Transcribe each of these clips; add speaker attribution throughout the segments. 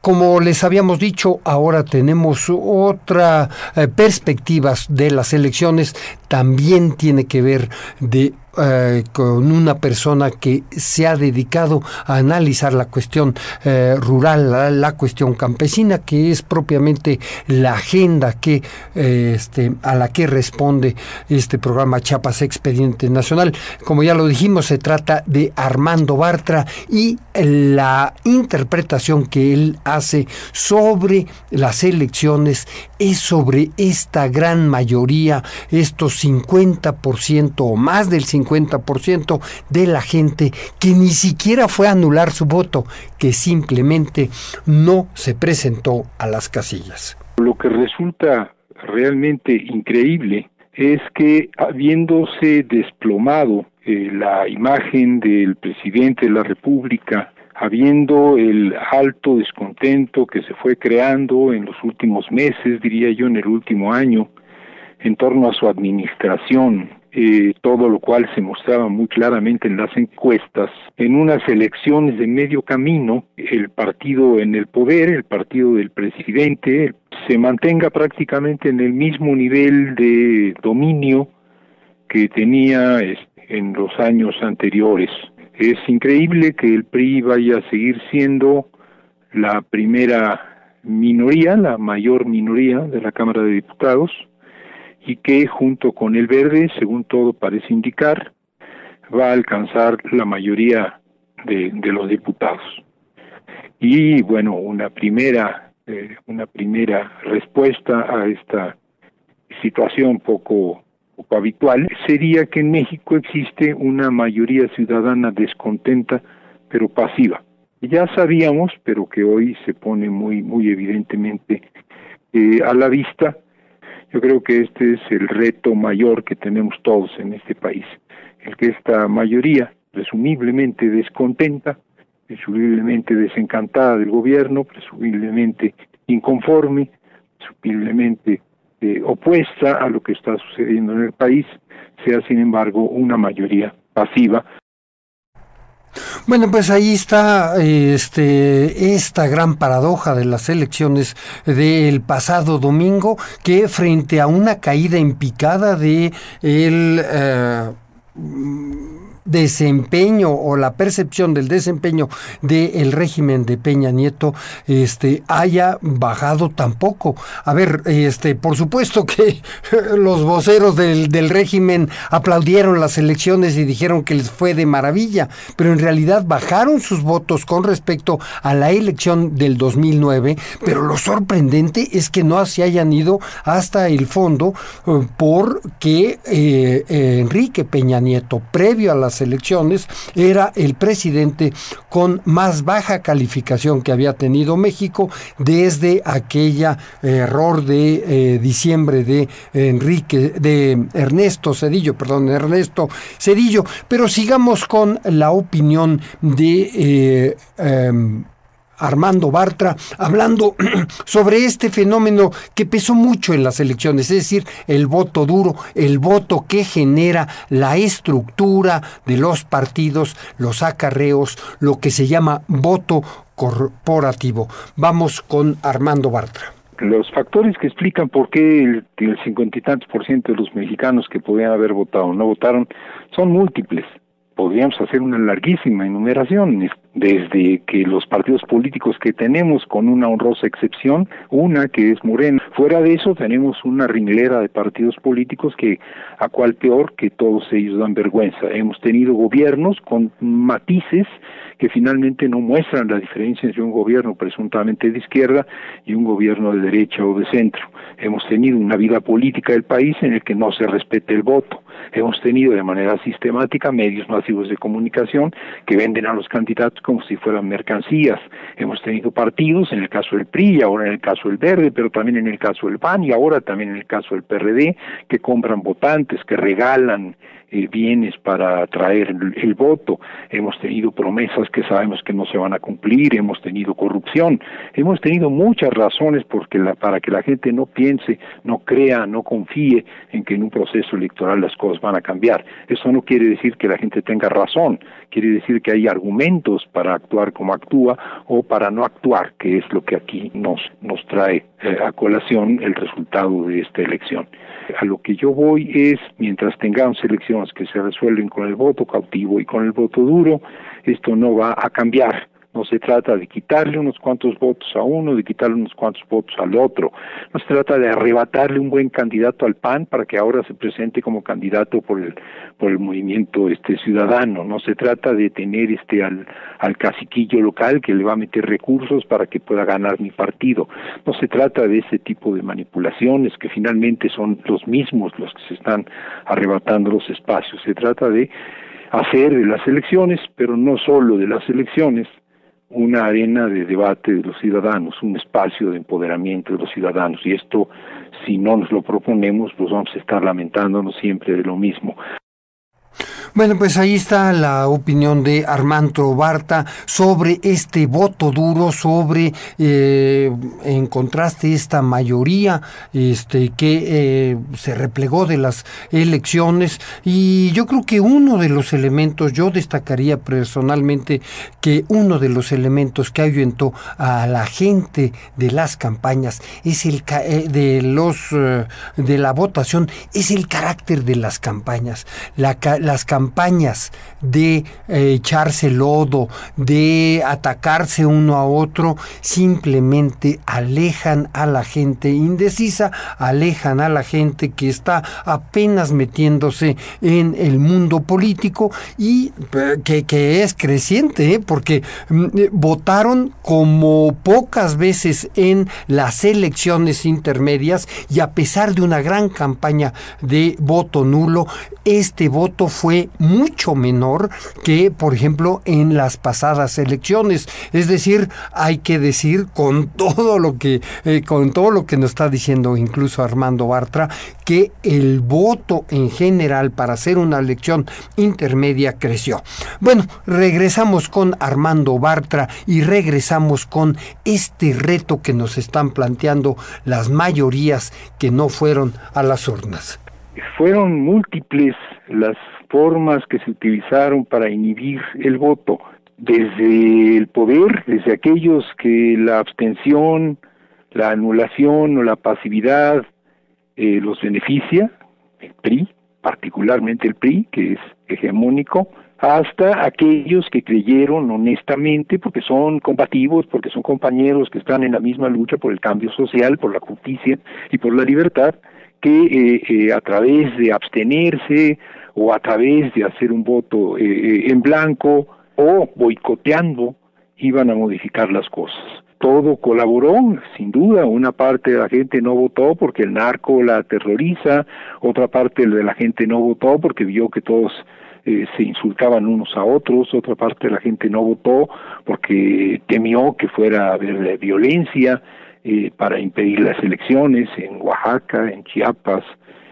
Speaker 1: como les habíamos dicho, ahora tenemos otra perspectiva de las elecciones. También tiene que ver con una persona que se ha dedicado a analizar la cuestión rural, la cuestión campesina, que es propiamente la agenda que a la que responde este programa Chiapas Expediente Nacional. Como ya lo dijimos, se trata de Armando Bartra, y la interpretación que él hace sobre las elecciones es sobre esta gran mayoría, estos 50% o más del 50% de la gente que ni siquiera fue a anular su voto, que simplemente no se presentó a las casillas.
Speaker 2: Lo que resulta realmente increíble es que, habiéndose desplomado la imagen del presidente de la República, habiendo el alto descontento que se fue creando en los últimos meses, diría yo, en el último año, en torno a su administración, todo lo cual se mostraba muy claramente en las encuestas, en unas elecciones de medio camino, el partido en el poder, el partido del presidente, se mantenga prácticamente en el mismo nivel de dominio que tenía en los años anteriores. Es increíble que el PRI vaya a seguir siendo la primera minoría, la mayor minoría de la Cámara de Diputados, y que junto con el Verde, según todo parece indicar, va a alcanzar la mayoría de los diputados. Y bueno, una primera respuesta a esta situación poco habitual sería que en México existe una mayoría ciudadana descontenta, pero pasiva. Ya sabíamos, pero que hoy se pone muy evidentemente a la vista. Yo creo que este es el reto mayor que tenemos todos en este país, el que esta mayoría, presumiblemente descontenta, presumiblemente desencantada del gobierno, presumiblemente inconforme, presumiblemente opuesta a lo que está sucediendo en el país, sea sin embargo una mayoría pasiva.
Speaker 1: Bueno, pues ahí está esta gran paradoja de las elecciones del pasado domingo, que frente a una caída en picada de el desempeño o la percepción del desempeño del régimen de Peña Nieto haya bajado tampoco. A ver, por supuesto que los voceros del régimen aplaudieron las elecciones y dijeron que les fue de maravilla, pero en realidad bajaron sus votos con respecto a la elección del 2009, pero lo sorprendente es que no se hayan ido hasta el fondo, porque Enrique Peña Nieto, previo a las elecciones, era el presidente con más baja calificación que había tenido México desde aquella error de diciembre de Ernesto Zedillo. Pero sigamos con la opinión de Armando Bartra, hablando sobre este fenómeno que pesó mucho en las elecciones, es decir, el voto duro, el voto que genera la estructura de los partidos, los acarreos, lo que se llama voto corporativo. Vamos con Armando Bartra.
Speaker 2: Los factores que explican por qué el 50 y tantos % de los mexicanos que podían haber votado no votaron son múltiples. Podríamos hacer una larguísima enumeración, desde que los partidos políticos que tenemos, con una honrosa excepción, una que es Morena. Fuera de eso tenemos una ringlera de partidos políticos que, a cual peor, que todos ellos dan vergüenza. Hemos tenido gobiernos con matices que finalmente no muestran la diferencia entre un gobierno presuntamente de izquierda y un gobierno de derecha o de centro. Hemos tenido una vida política del país en el que no se respeta el voto. Hemos tenido de manera sistemática medios masivos de comunicación que venden a los candidatos como si fueran mercancías. Hemos tenido partidos, en el caso del PRI, ahora en el caso del Verde, pero también en el caso del PAN y ahora también en el caso del PRD, que compran votantes, que regalan bienes para atraer el voto. Hemos tenido promesas que sabemos que no se van a cumplir, hemos tenido corrupción, hemos tenido muchas razones para que la gente no piense, no crea, no confíe en que en un proceso electoral las cosas van a cambiar. Eso no quiere decir que la gente tenga razón, quiere decir que hay argumentos para actuar como actúa o para no actuar, que es lo que aquí nos trae a colación el resultado de esta elección. A lo que yo voy es, mientras tengamos elecciones que se resuelven con el voto cautivo y con el voto duro, esto no va a cambiar. No se trata de quitarle unos cuantos votos a uno, de quitarle unos cuantos votos al otro. No se trata de arrebatarle un buen candidato al PAN para que ahora se presente como candidato por el movimiento ciudadano. No se trata de tener al caciquillo local que le va a meter recursos para que pueda ganar mi partido. No se trata de ese tipo de manipulaciones que finalmente son los mismos los que se están arrebatando los espacios. Se trata de hacer de las elecciones, pero no solo de las elecciones, una arena de debate de los ciudadanos, un espacio de empoderamiento de los ciudadanos, y esto, si no nos lo proponemos, pues vamos a estar lamentándonos siempre de lo mismo.
Speaker 1: Bueno, pues ahí está la opinión de Armando Bartra sobre este voto duro, sobre en contraste esta mayoría que se replegó de las elecciones. Y yo creo que uno de los elementos, yo destacaría personalmente que uno de los elementos que ahuyentó a la gente de las campañas es de la votación, es el carácter de las campañas. Las campañas de echarse lodo, de atacarse uno a otro, simplemente alejan a la gente indecisa, alejan a la gente que está apenas metiéndose en el mundo político y que es creciente, porque votaron como pocas veces en las elecciones intermedias, y a pesar de una gran campaña de voto nulo, este voto fue mucho menor que, por ejemplo, en las pasadas elecciones. Es decir, hay que decir con todo lo que nos está diciendo incluso Armando Bartra, que el voto en general para hacer una elección intermedia creció. Bueno, regresamos con Armando Bartra y regresamos con este reto que nos están planteando las mayorías que no fueron a las urnas.
Speaker 2: Fueron múltiples las formas que se utilizaron para inhibir el voto, desde el poder, desde aquellos que la abstención, la anulación o la pasividad los beneficia, el PRI, particularmente el PRI, que es hegemónico, hasta aquellos que creyeron honestamente, porque son combativos, porque son compañeros que están en la misma lucha por el cambio social, por la justicia y por la libertad, que a través de abstenerse o a través de hacer un voto en blanco o boicoteando iban a modificar las cosas. Todo colaboró, sin duda. Una parte de la gente no votó porque el narco la aterroriza, otra parte de la gente no votó porque vio que todos se insultaban unos a otros, otra parte de la gente no votó porque temió que fuera a haber violencia para impedir las elecciones en Oaxaca, en Chiapas,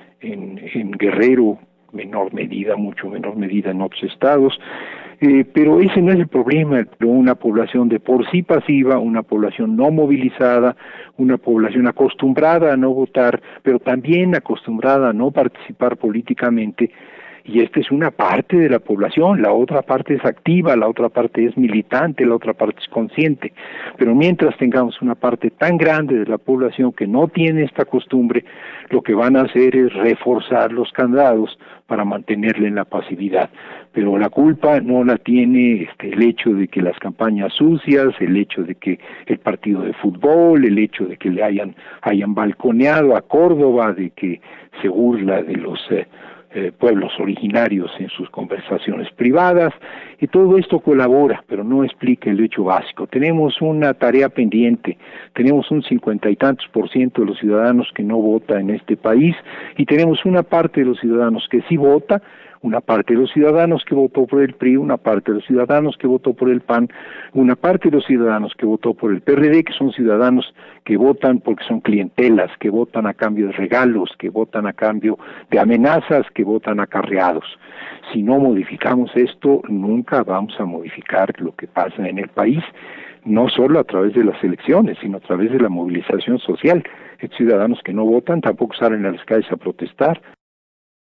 Speaker 2: en Guerrero, menor medida, mucho menor medida en otros estados. Pero ese no es el problema. Una población de por sí pasiva, una población no movilizada, una población acostumbrada a no votar, pero también acostumbrada a no participar políticamente, y esta es una parte de la población. La otra parte es activa, la otra parte es militante, la otra parte es consciente. Pero mientras tengamos una parte tan grande de la población que no tiene esta costumbre, lo que van a hacer es reforzar los candados para mantenerle en la pasividad. Pero la culpa no la tiene el hecho de que las campañas sucias, el hecho de que el partido de fútbol, el hecho de que le hayan balconeado a Córdoba, de que se burla de los pueblos originarios en sus conversaciones privadas, y todo esto colabora, pero no explica el hecho básico. Tenemos una tarea pendiente, tenemos un 50 y tantos % de los ciudadanos que no vota en este país, y tenemos una parte de los ciudadanos que sí vota, una parte de los ciudadanos que votó por el PRI, una parte de los ciudadanos que votó por el PAN, una parte de los ciudadanos que votó por el PRD, que son ciudadanos que votan porque son clientelas, que votan a cambio de regalos, que votan a cambio de amenazas, que votan acarreados. Si no modificamos esto, nunca vamos a modificar lo que pasa en el país, no solo a través de las elecciones, sino a través de la movilización social. Ciudadanos que no votan tampoco salen a las calles a protestar.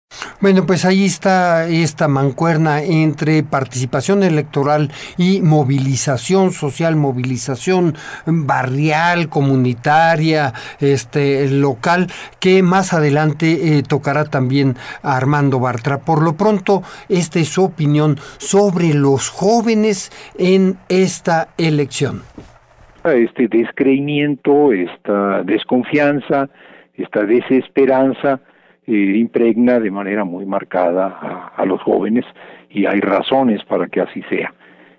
Speaker 1: Bueno, pues ahí está esta mancuerna entre participación electoral y movilización social, movilización barrial, comunitaria, local, que más adelante tocará también a Armando Bartra. Por lo pronto, esta es su opinión sobre los jóvenes en esta elección.
Speaker 2: Este descreimiento, esta desconfianza, esta desesperanza impregna de manera muy marcada a los jóvenes, y hay razones para que así sea.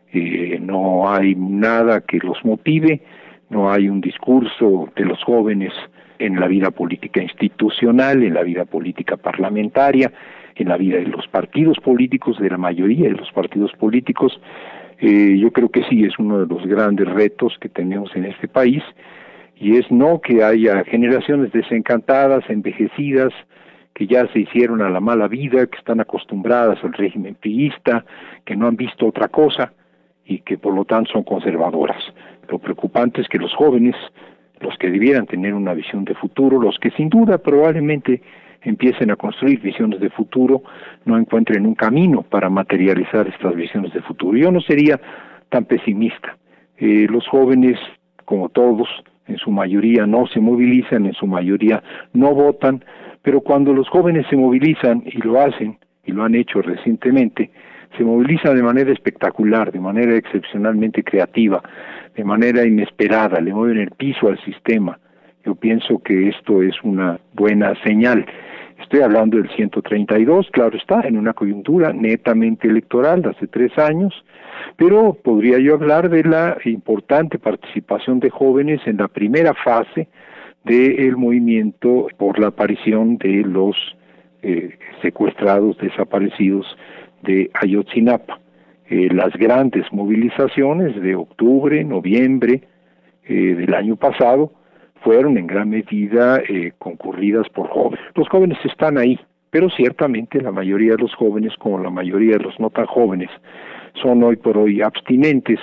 Speaker 2: No hay nada que los motive, no hay un discurso de los jóvenes en la vida política institucional, en la vida política parlamentaria, en la vida de los partidos políticos, de la mayoría de los partidos políticos. Yo creo que sí es uno de los grandes retos que tenemos en este país, y es no que haya generaciones desencantadas, envejecidas, que ya se hicieron a la mala vida, que están acostumbradas al régimen priista, que no han visto otra cosa y que por lo tanto son conservadoras. Lo preocupante es que los jóvenes, los que debieran tener una visión de futuro, los que sin duda probablemente empiecen a construir visiones de futuro, no encuentren un camino para materializar estas visiones de futuro. Yo no sería tan pesimista. Los jóvenes, como todos, en su mayoría no se movilizan, en su mayoría no votan, pero cuando los jóvenes se movilizan, y lo hacen, y lo han hecho recientemente, se movilizan de manera espectacular, de manera excepcionalmente creativa, de manera inesperada, le mueven el piso al sistema. Yo pienso que esto es una buena señal. Estoy hablando del 132, claro está, en una coyuntura netamente electoral de hace 3 años, pero podría yo hablar de la importante participación de jóvenes en la primera fase del movimiento por la aparición de los secuestrados, desaparecidos de Ayotzinapa. Las grandes movilizaciones de octubre, noviembre del año pasado fueron en gran medida concurridas por jóvenes. Los jóvenes están ahí, pero ciertamente la mayoría de los jóvenes, como la mayoría de los no tan jóvenes, son hoy por hoy abstinentes.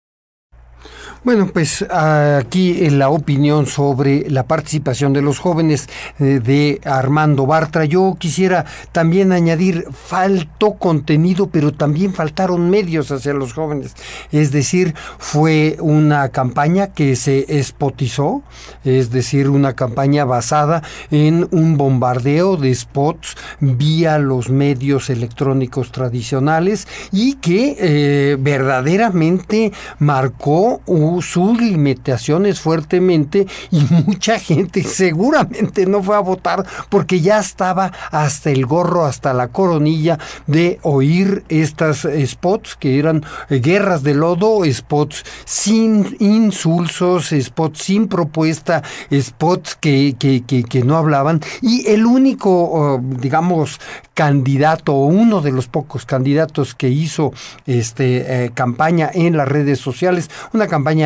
Speaker 1: Bueno, pues aquí en la opinión sobre la participación de los jóvenes de Armando Bartra. Yo quisiera también añadir, faltó contenido, pero también faltaron medios hacia los jóvenes. Es decir, fue una campaña que se espotizó, es decir, una campaña basada en un bombardeo de spots vía los medios electrónicos tradicionales, y que verdaderamente marcó sus limitaciones fuertemente, y mucha gente seguramente no fue a votar porque ya estaba hasta el gorro, hasta la coronilla de oír estas spots que eran guerras de lodo, spots sin insulsos, spots sin propuesta, spots que no hablaban, y el único, digamos, candidato, o uno de los pocos candidatos que hizo campaña en las redes sociales, una campaña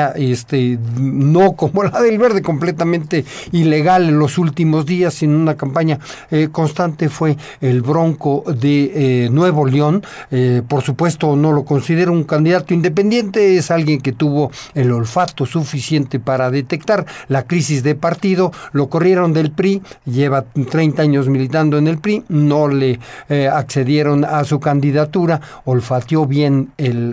Speaker 1: no como la del Verde, completamente ilegal en los últimos días, sino una campaña constante, fue el Bronco de Nuevo León. Por supuesto, no lo considero un candidato independiente, es alguien que tuvo el olfato suficiente para detectar la crisis de partido. Lo corrieron del PRI, lleva 30 años militando en el PRI, no le accedieron a su candidatura, olfateó bien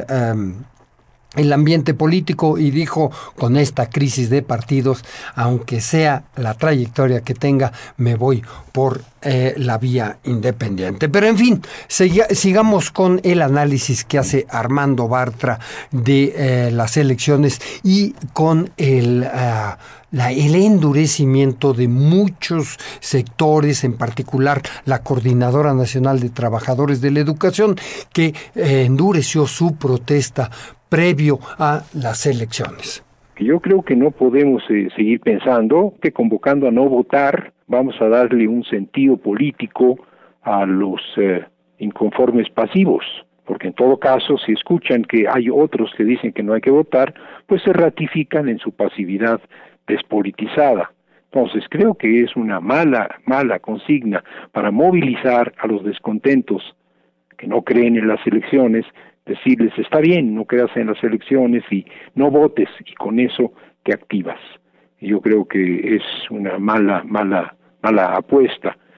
Speaker 1: el ambiente político y dijo: con esta crisis de partidos, aunque sea la trayectoria que tenga, me voy por la vía independiente. Pero en fin, sigamos con el análisis que hace Armando Bartra de las elecciones, y con el endurecimiento de muchos sectores, en particular la Coordinadora Nacional de Trabajadores de la Educación, que endureció su protesta previo a las elecciones.
Speaker 2: Yo creo que no podemos seguir pensando que convocando a no votar vamos a darle un sentido político a los inconformes pasivos, porque en todo caso, si escuchan que hay otros que dicen que no hay que votar, pues se ratifican en su pasividad despolitizada. Entonces creo que es una mala consigna para movilizar a los descontentos que no creen en las elecciones, decirles: está bien, no creas en las elecciones y no votes, y con eso te activas. Y yo creo que es una mala apuesta.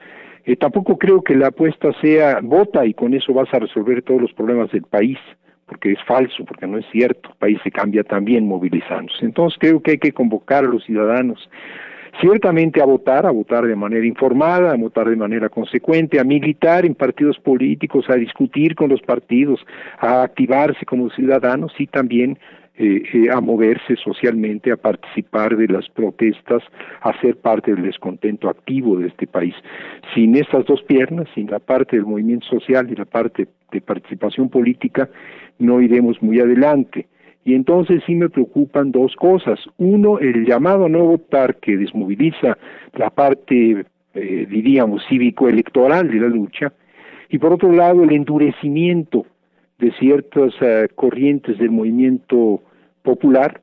Speaker 2: Tampoco creo que la apuesta sea vota y con eso vas a resolver todos los problemas del país, porque es falso, porque no es cierto. El país se cambia también movilizándose. Entonces creo que hay que convocar a los ciudadanos ciertamente a votar de manera informada, a votar de manera consecuente, a militar en partidos políticos, a discutir con los partidos, a activarse como ciudadanos y también a moverse socialmente, a participar de las protestas, a ser parte del descontento activo de este país. Sin estas dos piernas, sin la parte del movimiento social y la parte de participación política, no iremos muy adelante. Y entonces sí me preocupan dos cosas. Uno, el llamado a no votar que desmoviliza la parte, diríamos, cívico-electoral de la lucha, y por otro lado, el endurecimiento de ciertas corrientes del movimiento popular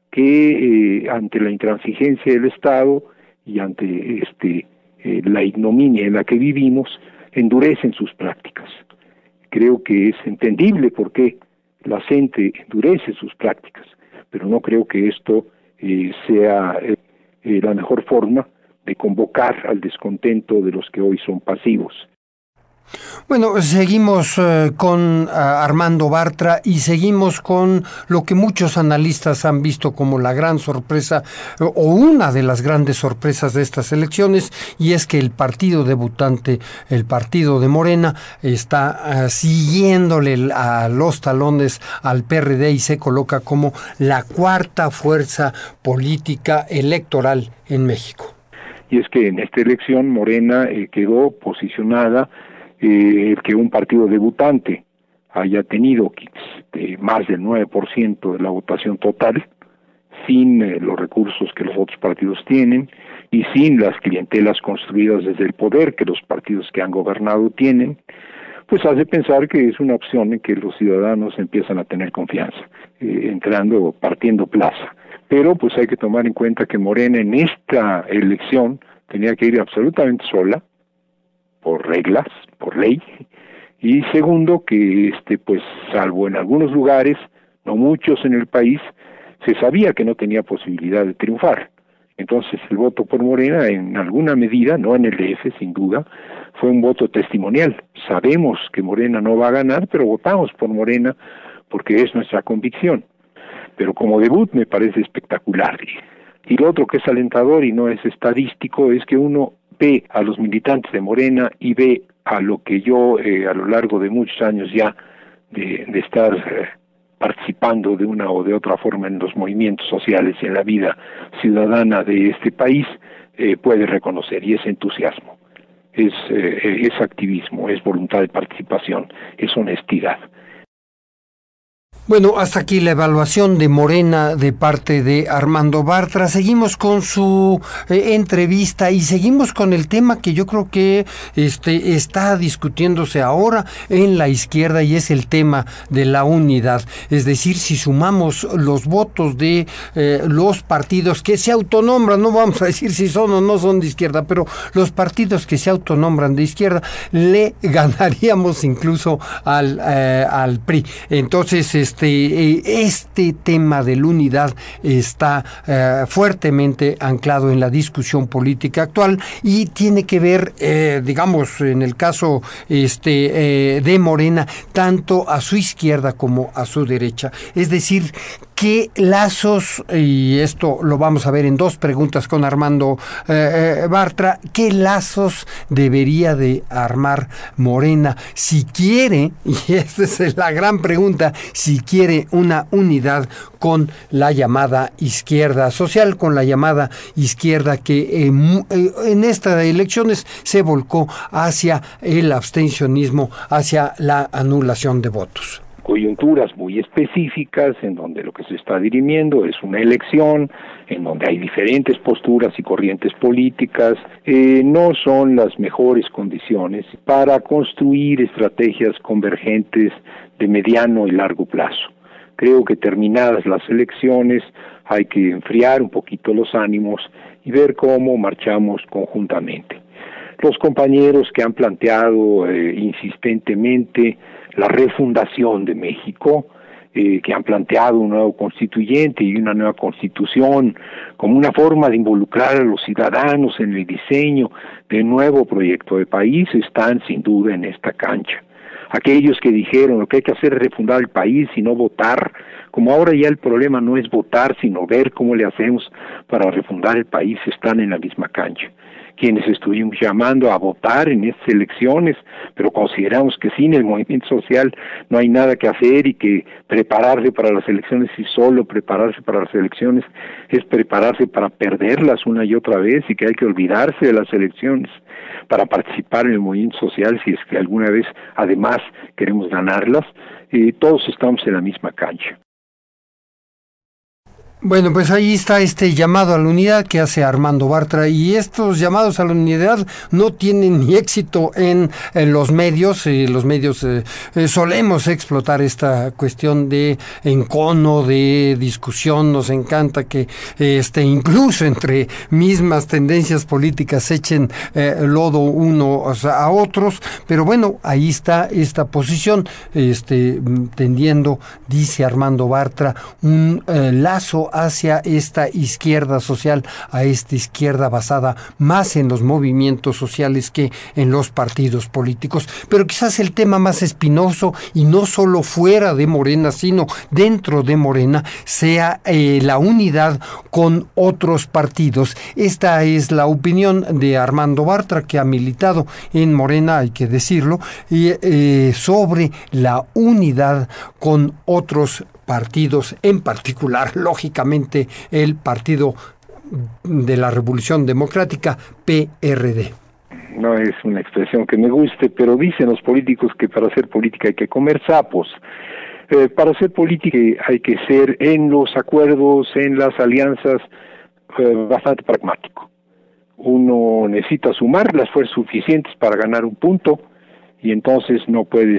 Speaker 2: que ante la intransigencia del Estado y ante la ignominia en la que vivimos, endurecen sus prácticas. Creo que es entendible por qué la gente endurece sus prácticas, pero no creo que esto sea la mejor forma de convocar al descontento de los que hoy son pasivos.
Speaker 1: Bueno, seguimos con Armando Bartra y seguimos con lo que muchos analistas han visto como la gran sorpresa o una de las grandes sorpresas de estas elecciones, y es que el partido debutante, el partido de Morena, está siguiéndole a los talones al PRD y se coloca como la cuarta fuerza política electoral en México.
Speaker 2: Y es que en esta elección Morena quedó posicionada que un partido debutante haya tenido más del 9% de la votación total, sin los recursos que los otros partidos tienen y sin las clientelas construidas desde el poder que los partidos que han gobernado tienen, pues hace pensar que es una opción en que los ciudadanos empiezan a tener confianza, partiendo plaza. Pero pues hay que tomar en cuenta que Morena en esta elección tenía que ir absolutamente sola, por reglas, por ley, y segundo que pues salvo en algunos lugares, no muchos en el país, se sabía que no tenía posibilidad de triunfar. Entonces el voto por Morena en alguna medida, no en el DF sin duda, fue un voto testimonial. Sabemos que Morena no va a ganar, pero votamos por Morena porque es nuestra convicción. Pero como debut me parece espectacular. Y lo otro que es alentador y no es estadístico es que uno ve a los militantes de Morena y ve a lo que yo a lo largo de muchos años ya de estar participando de una o de otra forma en los movimientos sociales y en la vida ciudadana de este país, puede reconocer, y es entusiasmo, es activismo, es voluntad de participación, es honestidad.
Speaker 1: Bueno, hasta aquí la evaluación de Morena de parte de Armando Bartra. Seguimos con su entrevista y seguimos con el tema que yo creo que está discutiéndose ahora en la izquierda, y es el tema de la unidad. Es decir, si sumamos los votos de los partidos que se autonombran, no vamos a decir si son o no son de izquierda, pero los partidos que se autonombran de izquierda, le ganaríamos incluso al PRI. Entonces, este tema de la unidad está fuertemente anclado en la discusión política actual y tiene que ver, digamos, en el caso de Morena, tanto a su izquierda como a su derecha. Es decir, ¿qué lazos, y esto lo vamos a ver en dos preguntas con Armando Bartra, qué lazos debería de armar Morena si quiere, y esta es la gran pregunta, si quiere una unidad con la llamada izquierda social, con la llamada izquierda que en estas elecciones se volcó hacia el abstencionismo, hacia la anulación de votos?
Speaker 2: Coyunturas muy específicas en donde lo que se está dirimiendo es una elección, en donde hay diferentes posturas y corrientes políticas, no son las mejores condiciones para construir estrategias convergentes de mediano y largo plazo. Creo que terminadas las elecciones hay que enfriar un poquito los ánimos y ver cómo marchamos conjuntamente. Los compañeros que han planteado insistentemente la refundación de México, que han planteado un nuevo constituyente y una nueva constitución como una forma de involucrar a los ciudadanos en el diseño de un nuevo proyecto de país, están sin duda en esta cancha. Aquellos que dijeron lo que hay que hacer es refundar el país y no votar, como ahora ya el problema no es votar, sino ver cómo le hacemos para refundar el país, están en la misma cancha. Quienes estuvimos llamando a votar en estas elecciones, pero consideramos que sin el movimiento social no hay nada que hacer y que prepararse para las elecciones y solo prepararse para las elecciones es prepararse para perderlas una y otra vez y que hay que olvidarse de las elecciones para participar en el movimiento social si es que alguna vez además queremos ganarlas, todos estamos en la misma cancha.
Speaker 1: Bueno, pues ahí está este llamado a la unidad que hace Armando Bartra, y estos llamados a la unidad no tienen ni éxito en los medios. Los medios solemos explotar esta cuestión de encono, de discusión. Nos encanta que incluso entre mismas tendencias políticas echen lodo unos a otros, pero bueno, ahí está esta posición tendiendo, dice Armando Bartra, un lazo hacia esta izquierda social, a esta izquierda basada más en los movimientos sociales que en los partidos políticos. Pero quizás el tema más espinoso, y no solo fuera de Morena, sino dentro de Morena, sea la unidad con otros partidos. Esta es la opinión de Armando Bartra, que ha militado en Morena, hay que decirlo, sobre la unidad con otros partidos, en particular, lógicamente, el Partido de la Revolución Democrática, PRD.
Speaker 2: No es una expresión que me guste, pero dicen los políticos que para hacer política hay que comer sapos. Para hacer política hay que ser en los acuerdos, en las alianzas, bastante pragmático. Uno necesita sumar las fuerzas suficientes para ganar un punto, y entonces no puedes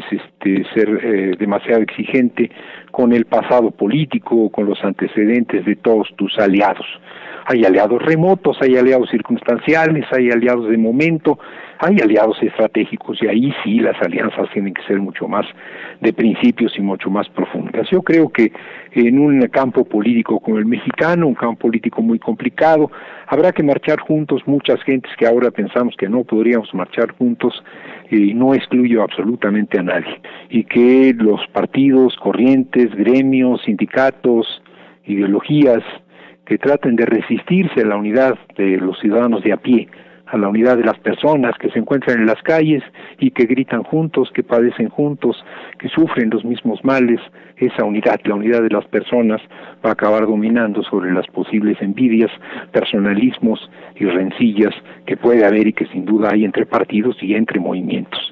Speaker 2: ser demasiado exigente con el pasado político, con los antecedentes de todos tus aliados. Hay aliados remotos, hay aliados circunstanciales, hay aliados de momento, hay aliados estratégicos, y ahí sí las alianzas tienen que ser mucho más de principios y mucho más profundas. Yo creo que en un campo político como el mexicano, un campo político muy complicado, habrá que marchar juntos. Muchas gentes que ahora pensamos que no podríamos marchar juntos, no excluyo absolutamente a nadie, y que los partidos, corrientes, gremios, sindicatos, ideologías que traten de resistirse a la unidad de los ciudadanos de a pie, a la unidad de las personas que se encuentran en las calles y que gritan juntos, que padecen juntos, que sufren los mismos males, esa unidad, la unidad de las personas, va a acabar dominando sobre las posibles envidias, personalismos y rencillas que puede haber y que sin duda hay entre partidos y entre movimientos.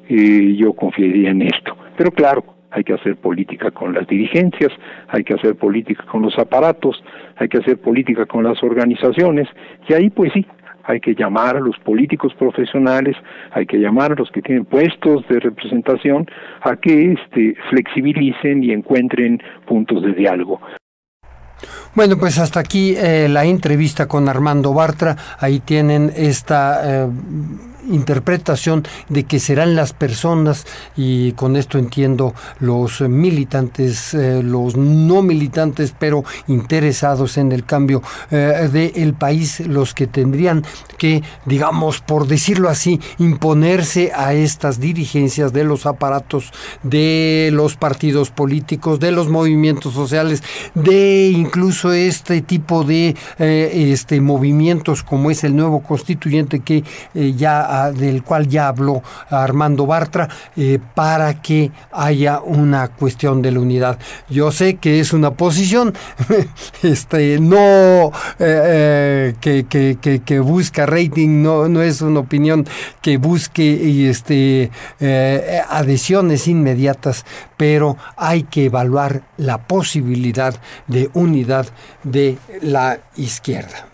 Speaker 2: Yo confiaría en esto. Pero claro, hay que hacer política con las dirigencias, hay que hacer política con los aparatos, hay que hacer política con las organizaciones, y ahí pues sí, hay que llamar a los políticos profesionales, hay que llamar a los que tienen puestos de representación a que flexibilicen y encuentren puntos de diálogo.
Speaker 1: Bueno, pues hasta aquí la entrevista con Armando Bartra. Ahí tienen esta interpretación de que serán las personas, y con esto entiendo los militantes, los no militantes, pero interesados en el cambio del país, los que tendrían que, digamos, por decirlo así, imponerse a estas dirigencias de los aparatos, de los partidos políticos, de los movimientos sociales, de incluso este tipo de movimientos como es el nuevo constituyente que del cual ya habló Armando Bartra, para que haya una cuestión de la unidad. Yo sé que es una posición no que busca rating, no es una opinión que busque adhesiones inmediatas, pero hay que evaluar la posibilidad de unidad de la izquierda.